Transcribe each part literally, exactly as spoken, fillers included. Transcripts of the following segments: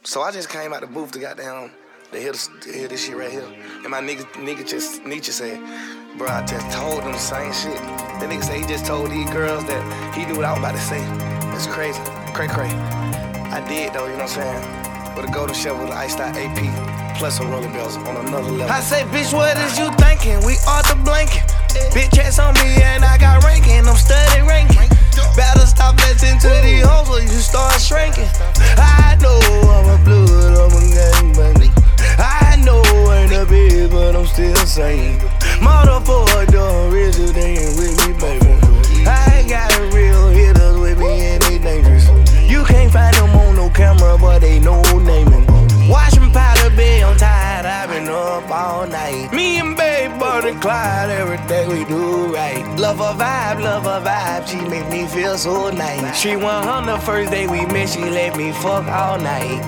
So I just came out the booth to goddamn to hear, this, to hear this shit right here. And my nigga, nigga just, Nietzsche said, bro, I just told them the same shit. The nigga said he just told these girls that he knew what I was about to say. It's crazy. Cray cray. I did though, you know what I'm saying? With a golden shovel, with an iced out A P, plus some roller bells on another level. I say, bitch, what is you thinking? We off the blanket. Bitch ass on me and I got ranking. I'm studying ranking. Better stop listening to these hoes or you start shrinking. I know I'm a blood, I'm a gangbang. I know I ain't a bitch, but I'm still saying motherfucker done richer than with me, baby. I ain't got real hitters with me and they dangerous. You can't find them on no camera, but they know naming. Watching powder bay, I'm tired, I've been up all night. Me and babe, Buddy Clyde, everything we do right. Love her vibe, love her vibe, she make me feel so nice. She went on the first day we met, she let me fuck all night.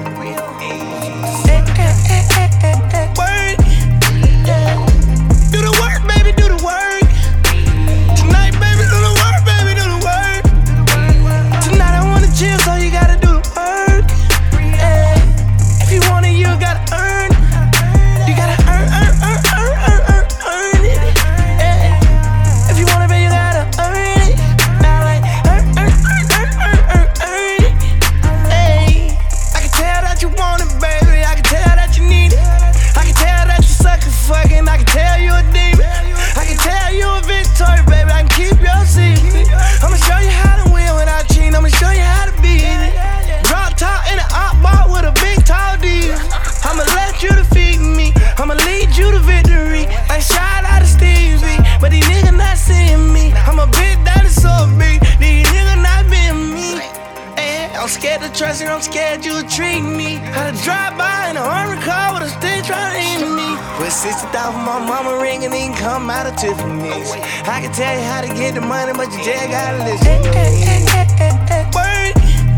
Work. Do the work, baby, do the work. Tonight, baby, do the work, baby, do the work. Tonight I wanna chill, so you gotta do the work. If you want it, you gotta earn. You gotta earn, earn, earn, earn, earn, earn, earn it. If you want it, baby, you gotta earn it. Earn, earn, earn, earn, earn, earn it. Hey, I can tell that you want it, baby. I can tell that you need it. I can tell that you suck a fucking. I can tell you a demon. I can tell you a victory, baby. I can keep your secret. I'ma show you how to win without cheating. I'ma show you how to beat it. Drop top in an op bar with a big tall D. I'ma let you defeat me. I'ma lead you to victory. I shot out of Steve B, but these niggas not seeing me. I'm a big dinosaur big. These niggas not being me. And I'm scared to trust you. I'm scared you'll treat me. Had to drive by in a armored car with a stick trying to aim me. With sixty thousand my mama ring and then come out of Tiffany's. I can tell you how to get the money, but you just gotta listen. Work.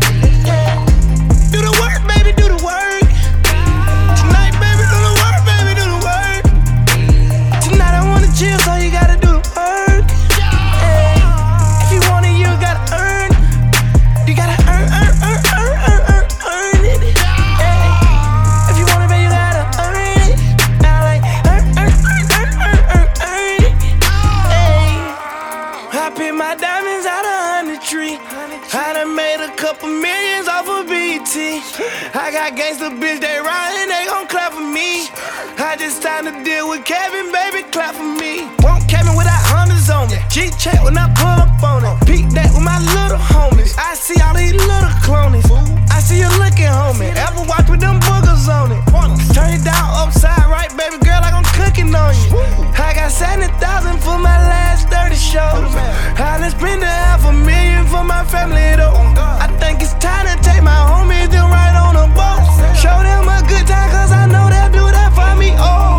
Do the work, baby, do the work. Tonight, baby, do the work, baby, do the work. Tonight I wanna chill, so you gotta do the work. Hey, if you want it, you gotta earn. You gotta earn, earn, earn, earn, earn, earn, earn it. Hey, if you want it, baby, you gotta earn it. Now like earn, earn, earn, earn, earn, earn, earn it. Hey, I pick my diamonds out of honey tree. I done made a couple millions off of B T. I got gangsta bitch, they riding, they gon' clap for me. I just signed a deal with Kevin, baby, clap for me. Won't Kevin without hundreds on me. G-check when I pull up on it. Peek that with my little homies. I see all these little clonies. I see you looking, homie. Ever watch with them boogers on it? Turn it down upside right, baby girl, like I'm cooking on you. I got seventy thousand for my last thirty shows. I done spent a half a million for my family though. I think it's time to take my homies them right on a boat. Show them a good time, cause I know they'll do that for me. Oh,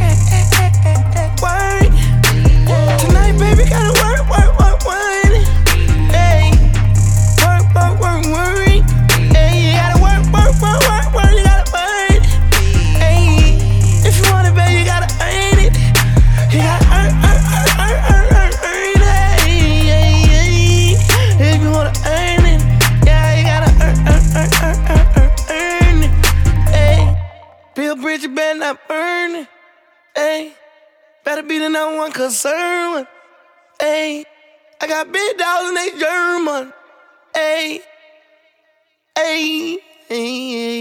work. Tonight, baby, gotta work, work, work, work. Hey, work, work, work, work. Hey, you gotta work, work, work, work, work. You gotta work. Hey, if you want it, baby, you gotta earn it. You gotta earn, earn, earn, earn, earn, earn, earn it. Hey, hey, hey. If you wanna earn it, yeah, you gotta earn, earn, earn, earn, earn, earn, earn it. Hey, Bill Bridges better not earn it. Hey, better be the number one concern. Hey, I got big dogs and they German. Hey, hey, hey, hey.